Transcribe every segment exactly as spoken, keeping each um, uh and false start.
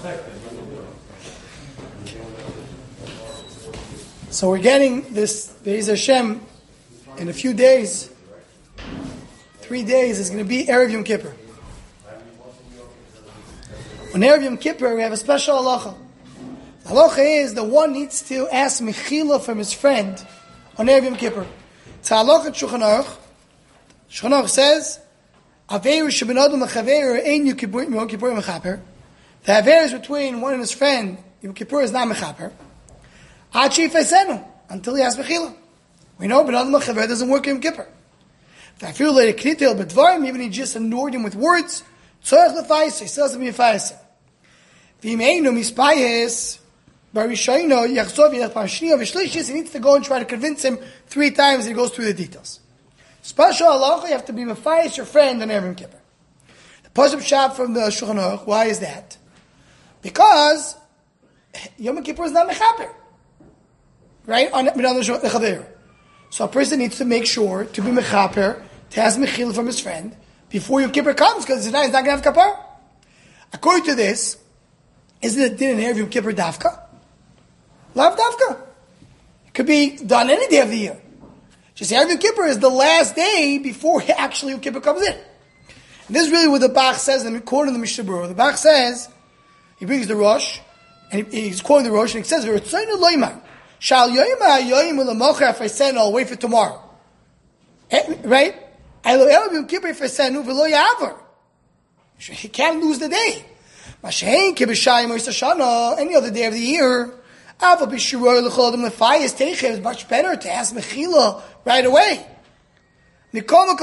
So we're getting this Be'ez Hashem in a few days. Three days is going to be Erev Yom Kippur. On Erev Yom Kippur, we have a special halacha. The halacha is the one needs to ask mechila from his friend on Erev Yom Kippur. It's a halacha at Shulchan Aruch. Shulchan Aruch says, Averu sheben adam lechaveru ein Yom Kippur Yom Kippur mechaper. The aver is between one and his friend. Yom Kippur is not mechaper. Ad she'ifesenu, until he asks mechila. We know ben adam lechaver doesn't work Yom Kippur. I feel like a knitel bedvarim, even he just annoyed him with words. Tzorach lefayis, he still has to be mefayis. V'yimeinu mispayis, barishayno yachzov yach parshniya v'shlishis. He needs to go and try to convince him three times. And he goes through the details. Special halacha, you have to be mefayis your friend on Erev Yom Kippur. The pasuk shab from the Shulchan Aruch. Why is that? Because Yom Kippur is not mechaper, right? On the So a person needs to make sure to be mechaper, to ask mechila from his friend before Yom Kippur comes, because he's not going to have kapar. According to this, isn't it din in Erev Yom Kippur dafka? Lav dafka. It could be done any day of the year. Just Erev Yom Kippur is the last day before actually Yom Kippur comes in. And this is really what the Bach says, in the quote in the Mishnah Berurah. The Bach says, he brings the Rosh, and he, he's quoting the Rosh, and he says, "V'rotzainu loymar, shal yoyma yoyim u'lamocha if I send, I'll wait for tomorrow." Right? He can't lose the day. Any other day of the year, it's much better to ask mechila right away. You can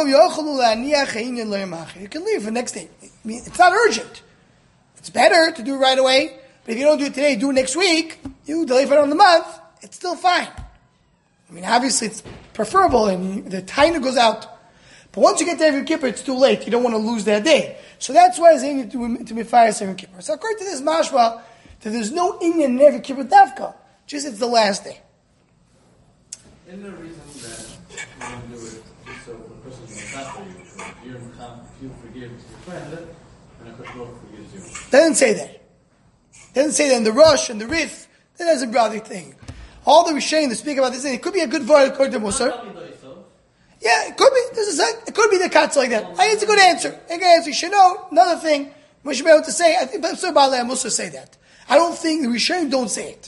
leave the next day. I mean, it's not urgent. It's better to do it right away. But if you don't do it today, do it next week, you delay for another month, it's still fine. I mean, obviously it's preferable and the time goes out. But once you get to Erev Kippur, it's too late. You don't want to lose that day. So that's why it's aiming to, to be fire Erev Kippur. So according to this mashma, that there's no inyan in Erev Kippur dafka. Just it's the last day. Isn't there a reason that you don't do it just so the person's going to stop you? If you forgive your friend, and a Koshloch forgives you. Doesn't say that. Doesn't say that in the Rosh and the Rif. That doesn't bother thing. All the Rishonim that speak about this, it could be a good word according to Musar. Yeah, it could be. This is a, it could be the katz like that. I, it's a good answer. A good answer. You should know. Another thing, we should be able to say. I think Musar Baalei and Musar say that. I don't think the Rishonim don't say it.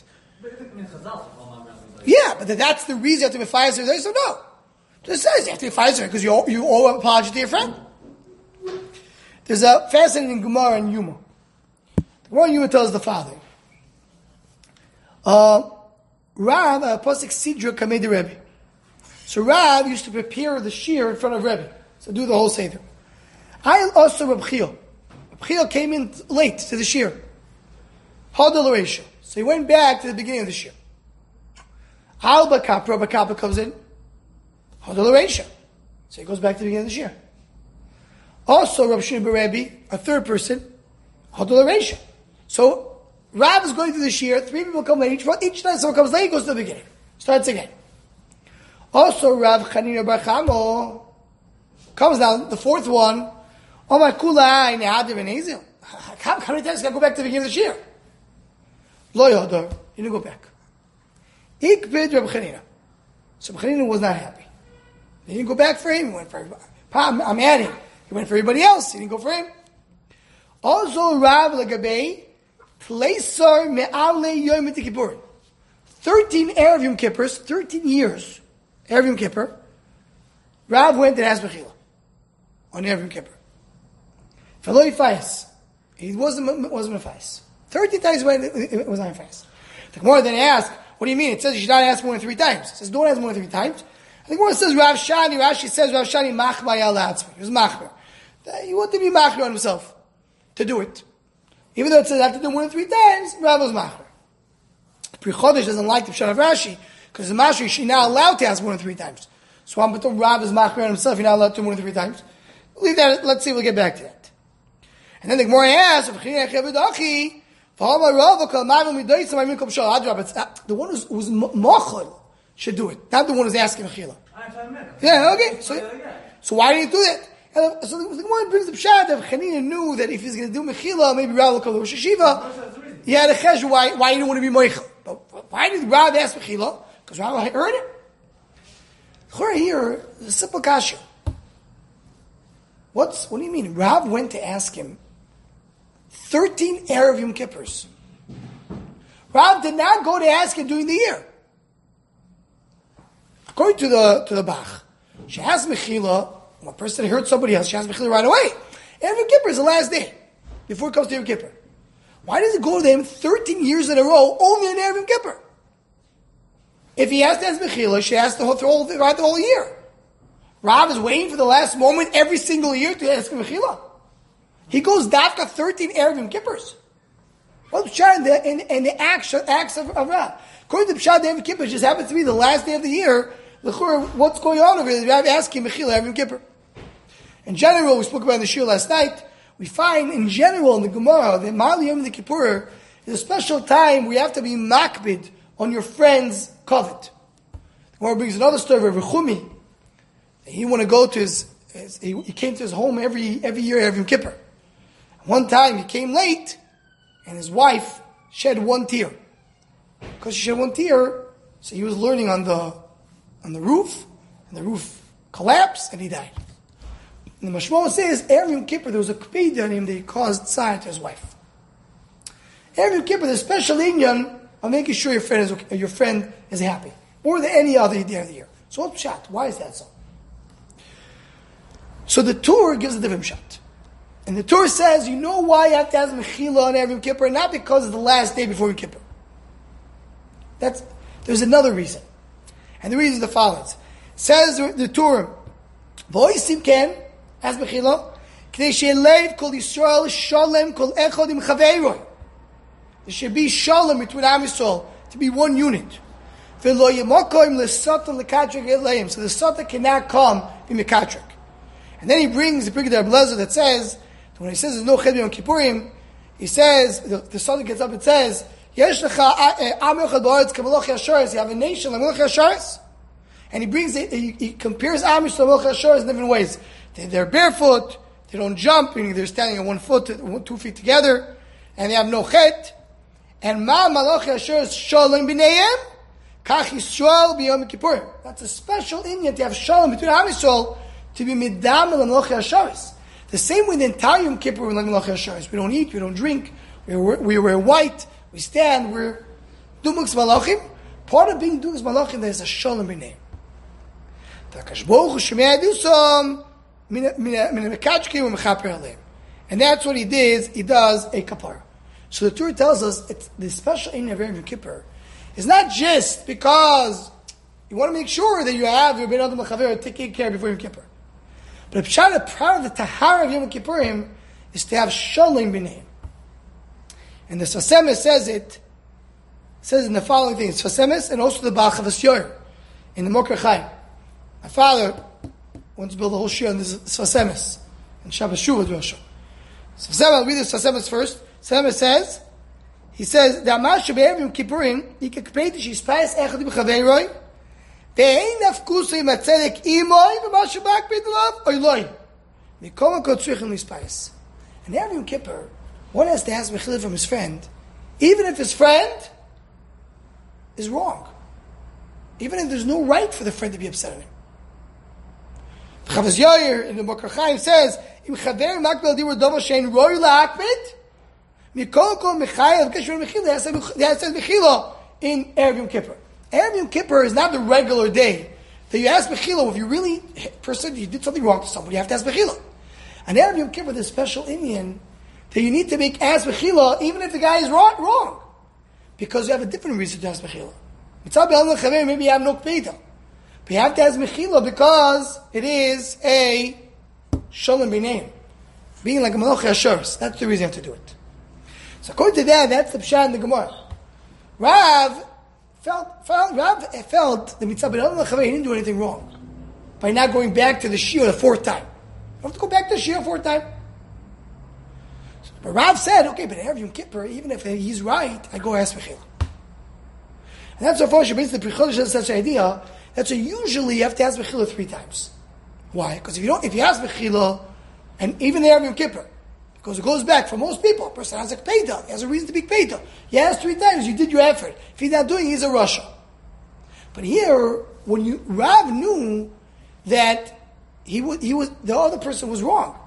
Yeah, but that's the reason you have to be fired. So no, just says you have to be fired because you you owe an apology to your friend. There's a fascinating Gemara in Yuma. The Gemara in Yuma tells the following. Uh, Rav, a pasuk Sidra Kamei de Rebbe. So Rav used to prepare the shear in front of Rebbe. So do the whole Seder. I also Reb Chiel. Reb Chiel came in late to the shear. Hadal Reisha. So he went back to the beginning of the shear. Al Bakap, Rabbi Kappa comes in. Hadal Reisha. So he goes back to the beginning of the shear. Also Reb Shimon Rebbe, a third person, Hadal Reisha. So Rav is going through the shear, three people come late, each, each time someone comes late, he goes to the beginning. Starts again. Also, Rav Chanina Bar Chamo comes down, the fourth one, Oh my kula, in Adam and Hazel. How many times can I go back to the beginning of the shear? Lo Yodor, he didn't go back. Ikbid Reb Chanina. So Reb Chanina was not happy. He didn't go back for him, he went for everybody. I'm adding, he went for everybody else, he didn't go for him. Also, Rav Lagabei, Pleisar me'ale Yom Kippur. Thirteen Erev Yom Kippurs, thirteen years, Erev Yom Kippur. Rav went and asked Mechila on Erev Yom Kippur. Fellow Yifayis, he wasn't wasn't a Yifayis. Thirteen times he went, it was not a Yifayis. The Gemara then asked, "What do you mean? It says you should not ask more than three times." It says don't ask more than three times. I think when it says Rav Shani, Rashi says Rav Shani machma yalatzmi. He was machmer. He wanted to be machmer on himself to do it. Even though it says I have to do more than three times, Rav was machmer. Pri Chodesh doesn't like the Pshat of Rashi, because the Mashri, she's not allowed to ask more than three times. So I'm told Rav is machmer on himself, you're not allowed to do more than three times. Leave that, let's see, we'll get back to that. And then the Gemara asks, the one who's, who's machal should do it, not the one who's asking Mechila. Yeah, okay. So, so why did he do that? And so the Gemara brings the Pshat that Chanina knew that if he's going to do Mechila, maybe Rav will come to Rosh Hashiva. He had a chesed why, why he didn't want to be moichel. But why did Rav ask Mechila? Because Rav heard it. Here, the simple kasha. What's, what do you mean? Rav went to ask him thirteen Erev Yom Kippurs. Rav did not go to ask him during the year. According to the to the Bach, she asked Mechila, one person heard somebody else, she asked Mechila right away. Erev Yom Kippur is the last day, before it comes to Yom Kippur. Why does it go to him thirteen years in a row, only in Erev Yom Kippur? If he has to ask Mechila, she asked the whole, the whole, right the whole year. Rav is waiting for the last moment every single year to ask Mechila. He goes dafka thirteen Erev Yom Kippurs. What's Pshat in the, in, in the acts, acts of, of Rav? According to Pshat, the Erev Kippur just happens to be the last day of the year. What's going on over there? Rav asking Mechila Erev Yom Kippur. In general, we spoke about in the Shir last night, we find in general in the Gemara that Ma'al Yom the Kippur is a special time where you have to be makbid on your friend's covet. The Gemara brings another story of Rechumi. He wanted to go to his, his he, he came to his home every every year, every Yom Kippur. One time he came late, and his wife shed one tear. Because she shed one tear, so he was learning on the on the roof, and the roof collapsed, and he died. And the Mashmah says, Erev Yom Kippur, there was a kpid on him that he caused tzar to his wife. Erev Yom Kippur, there's a special inyan of making sure your friend is okay, your friend is happy, more than any other day of the year. So what's pshat? Why is that so? So the Torah gives a different pshat. And the Torah says, you know why you have to ask Mechila on Erev Yom Kippur? Not because it's the last day before Yom Kippur. That's, there's another reason. And the reason is the following. Says the, the Torah, V'oisim ken, ask Mechila, K'nei she'elev kol Yisrael shalem kol echad im chaveiroi. There should be shalom between Am Yisrael, to be one unit. V'lo yemokoim l'sata l'katrik eleim. So the sata cannot come in Mekatrik. And then he brings the Brigadier Ablezer that says, when he says there's no Ched Yom Kippurim, he says, the, the Sadiq gets up and says, Yesh lecha am yochad ba'aretz k'maloch yasharis. You have a nation like Maloch Yasharis. And he brings it, he, he compares Am Yisrael to Maloch Yasharis in different ways. They, they're barefoot, they don't jump, meaning they're standing on one foot, two feet together, and they have no chet. And ma Maloch Yasharis shalom b'neihem, kach Yisrael b'yom Kippurim. That's a special inyan to have shalom between Am Yisrael, to be midam el Maloch Yasharis. The same way the entire Yom Kippur we're like Maloch Yasharis. We don't eat, we don't drink, we wear, we wear white, we stand, we're Dumux Malachim. Part of being Dumux Malachim, there's a Shalom b'nei. And that's what he did, he does a kapara. So the Torah tells us it's the special in of Yom Kippur is not just because you want to make sure that you have your Ben Adam L'Chaver taking care before Yom Kippur. But the pshat, part of the tahara of Yom Kippurim is to have shalom b'nei. And the Sfas Emes says it, says in the following things, Sfas Emes and also the Baal Chavas Yoyer in the Mokar Chaim. My father wants to build a whole shir on this Sfas Emes and Shabbos Shuvah Rosh. Sfas Emes, I'll read the Sfas Emes first. Sfas Emes says, he says, the Amash Shabbat Yom Kippurim, he can compare to Shishpais Echad B'Chaveiroi, ואין נפקוסו עם הצדק אימוי ומה שבקפיד עליו אוי לוי. מכל מקום צריכים להספייס. And every Yom Kippur, one has to ask Mechila from his friend, even if his friend is wrong. Even if there's no right for the friend to be upset at him. Chavaz Yair in the Mokar Chaim says, Im chaver makbel diur dova shein roi la'akbid, mikol kol mechayev keshver Mechila, he has said Mechila in Erev Yom Kippur. Erev Yom Kippur is not the regular day that you ask Mechila. If you really, person, you did something wrong to somebody, you have to ask Mechila. And Erev Yom Kippur, there's special inyan that you need to make ask Mechila even if the guy is wrong, wrong. Because you have a different reason to ask Mechila. Maybe you have no kpeda. But you have to ask Mechila because it is a shalom b'nei. Being like a Maloch Yasharis. That's the reason you have to do it. So according to that, that's the pshat in the Gemara. Rav Felt, felt, Rav felt the mitzvah ben Adam L'Chaver, he didn't do anything wrong by not going back to the shir the fourth time. You don't have to go back to the shir the fourth time. So, but Rav said, okay, but Erev Yom Kippur, even if he's right, I go ask Mechila. And that's so far, based on the Prichodesh has such an idea, that's a usually you have to ask Mechila three times. Why? Because if you don't, if you ask Mechila, and even the Erev Yom Kippur, Because it goes back for most people. A person has a kpeda. He has a reason to be kpeda. He asked three times. You did your effort. If he's not doing it, he's a rasha. But here, when you Rav knew that he was, he was the other person was wrong.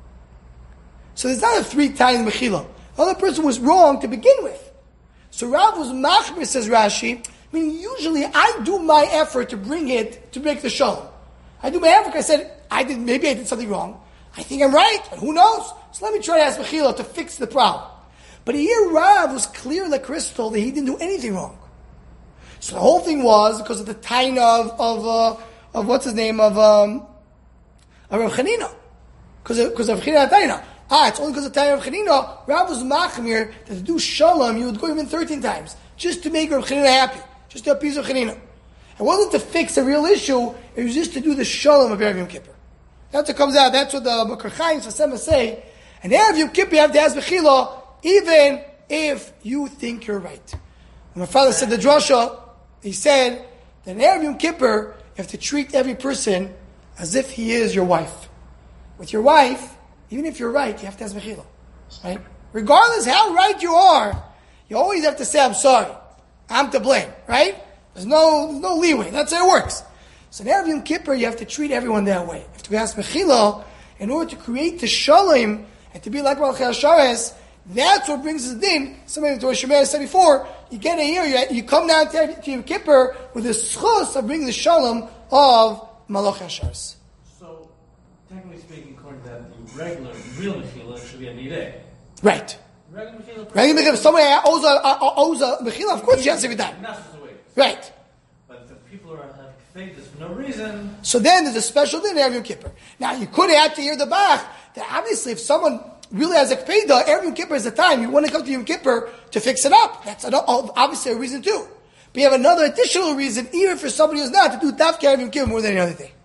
So there's not a three times mechila. The other person was wrong to begin with. So Rav was machmir, says Rashi. I mean, usually I do my effort to bring it to make the shalom. I do my effort. I said I did. Maybe I did something wrong. I think I'm right, but who knows? So let me try to ask mechila to fix the problem. But here Rav was clear like crystal that he didn't do anything wrong. So the whole thing was because of the taina of of uh, of what's his name of um of Rav Chanina, because of, because of Chanina taina. Ah, it's only because of the taina of Chanina. Rav was machmir that to do shalom you would go even thirteen times just to make Rav Chanina happy, just to appease Rav Chanina. It wasn't to fix a real issue; it was just to do the shalom of Erev Yom Kippur. That's what comes out. That's what the Makar Chaim Sasema say. And Erev Yom Kippur you have to ask mechila, even if you think you're right. When my father said the drasha, he said that in Erev Yom Kippur, you have to treat every person as if he is your wife. With your wife, even if you're right, you have to ask mechila. Right? Regardless how right you are, you always have to say, I'm sorry. I'm to blame. Right? There's no, there's no leeway. That's how it works. So in Erev Yom Kippur, you have to treat everyone that way. You have to ask mechila in order to create the shalom and to be like Malchei Hashares. That's what brings us in. Somebody to what Shemeir said before. You get a year, you, you come down to, to Yom Kippur with the schus of bringing the shalom of Malchei Hashares. So, technically speaking, according to that, the regular, real mechila should be a nideh. Right. Regular mechila. Regular mechila. If somebody owes a, owes a mechila, of course you have to every time. Not just the way. Right. But if the people are have faith for no reason. So then there's a special din in Erev Yom Kippur. Now you could add to hear the Bach that obviously if someone really has a kpeda, Erev Yom Kippur is the time you want to come to Yom Kippur to fix it up. That's an, obviously a reason too. But you have another additional reason, even for somebody who's not, to do Dafka Erev Yom Kippur more than any other day.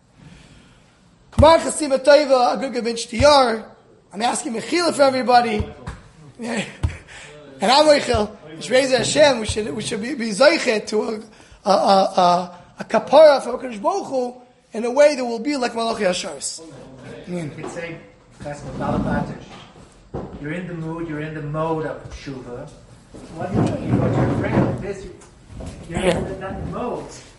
Kamar Chasim Atayva Agurga Ben Shtiyar. I'm asking mechila for everybody. Yeah. And I'm Michael. Shreizah Hashem. We should we should be, be zeichet to a a, a, a, a kapara for HaKadosh Baruch Hu in a way that will be like Malachei Hasharis. You could say, you're in the mood, you're in the mode of tshuva. What do you mean? What you're afraid of this, you're in that mode.